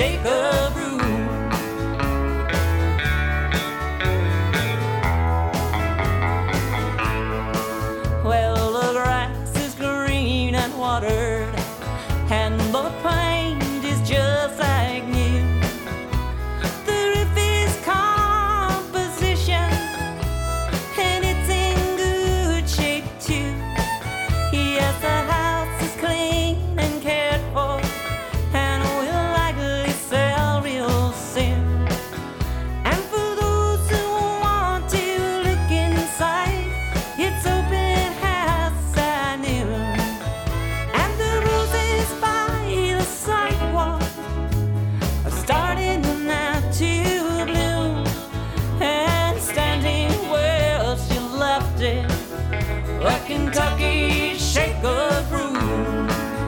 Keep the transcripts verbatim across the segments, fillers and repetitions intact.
shake a broom. Well, the grass is green and watered, and the paint is just like new. The roof is composition, and it's in good shape too. Yes, the house is clean and cared for, and will likely sell real soon. And for those who want to look inside, it's open house at noon. And the roses by the sidewalk are starting now to bloom. And standing where she left it, a Kentucky shake a broom.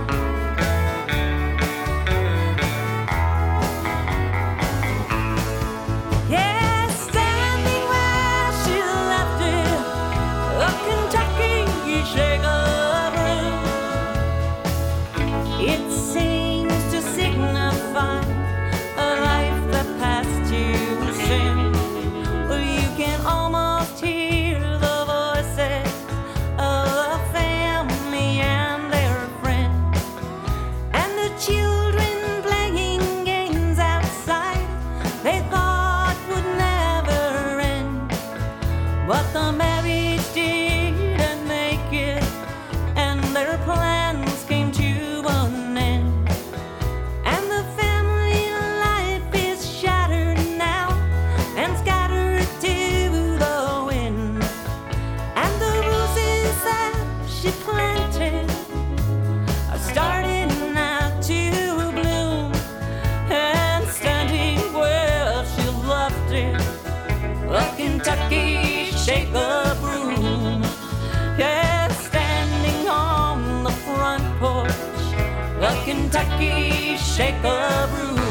Yeah, standing where she left it, a Kentucky shake a broom. It seems to signify a life that passed too soon. Well, you can almost hear the voices of the family and their friends, and the children playing games outside they thought would never end. But the marriage didn't make it, and their plans came to an end. And the family life is shattered now and scattered to the wind. And the roses that she planted are starting now to bloom. And standing where she left it, a Kentucky shake a broom. Yeah, standing on the front porch, a Kentucky shake a broom.